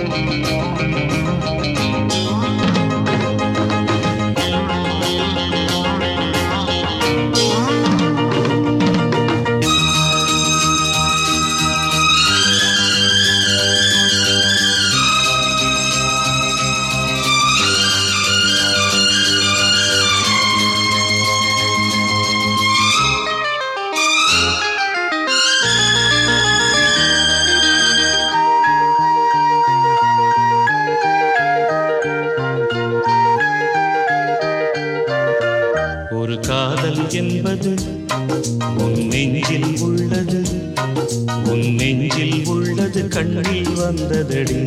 ஒரு காதல் என்பது உன் நெஞ்சில் உள்ளது, உன் நெஞ்சில் உள்ளது கண்ணில் வந்ததடி.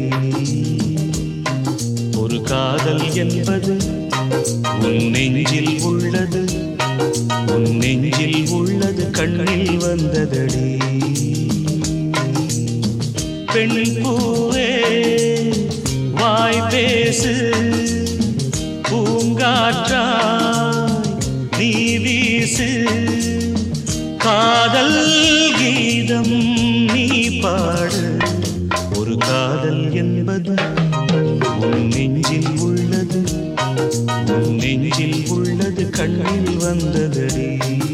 ஒரு காதல் என்பது உன் நெஞ்சில் உள்ளது, உன் நெஞ்சில் உள்ளது கண்ணில் வந்ததடி. பெண் பூவே வாய் பேசு, பூங்காற்றாய் நீ வீசு, காதல் கீதம் நீ பாடு. ஒரு காதல் என்பது உன் நெஞ்சில் உள்ளது, உன் நெஞ்சில் உள்ளது கண்ணில் வந்ததடி.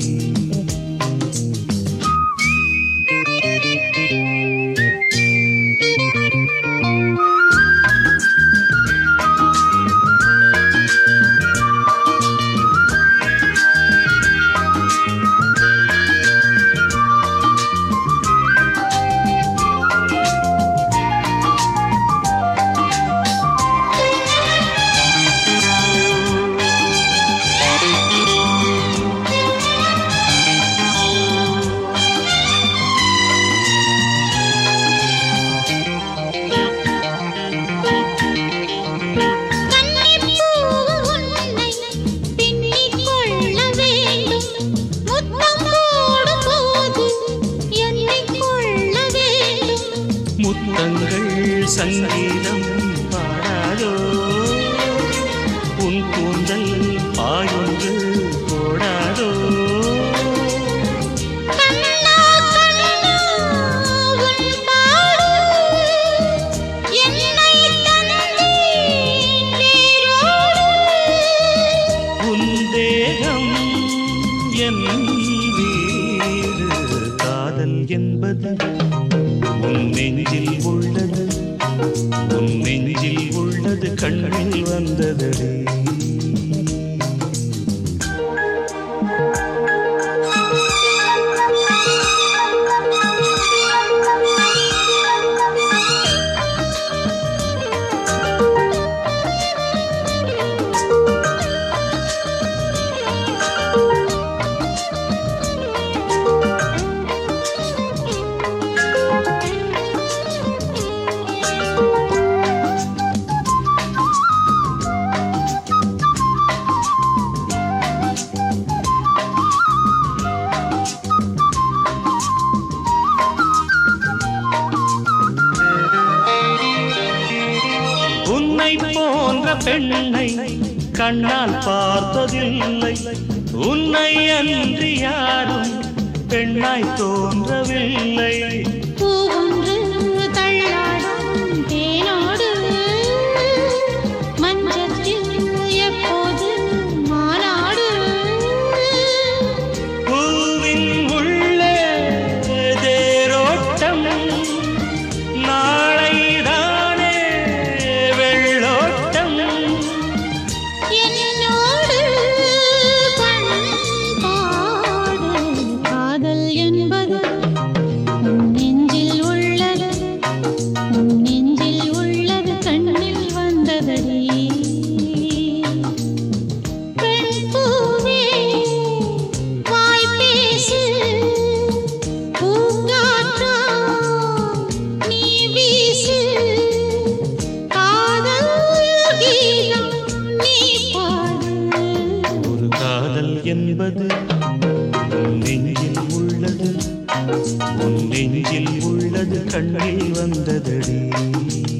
முத்தங்கள் சங்கீதம் பாடாதோ, உன் கூந்தல் பாயொன்று போடாதோ. உன் தேகம் என் வீடு. காதல் என்பது உன் நெஞ்சில் உள்ளது, உன் நெஞ்சில் உள்ளது கண்ணில் வந்ததடி. உன்னை போன்ற பெண்ணை கண்ணால் பார்த்ததில்லை, உன்னை அன்றி யாரும் பெண்ணாய் தோன்றவில்லை. பூவின் உள்ளே தேரோட்டம், நாளைதானே வெள்ளோட்டம். என்னோடு பண்பாடு. காதல் என்பது உன் நெஞ்சில் உள்ளது, உன் நெஞ்சில் உள்ளது கண்ணில் வந்ததடி. பெண் பூவே வாய் பேசு, பூங்காற்றாய் நீ வீசு, காதல் கீதம் நீ பாடு. ஒரு காதல் என்பது உன் நெஞ்சில் உள்ளது, உன் நெஞ்சில் உள்ளது கண்ணில் வந்ததடி.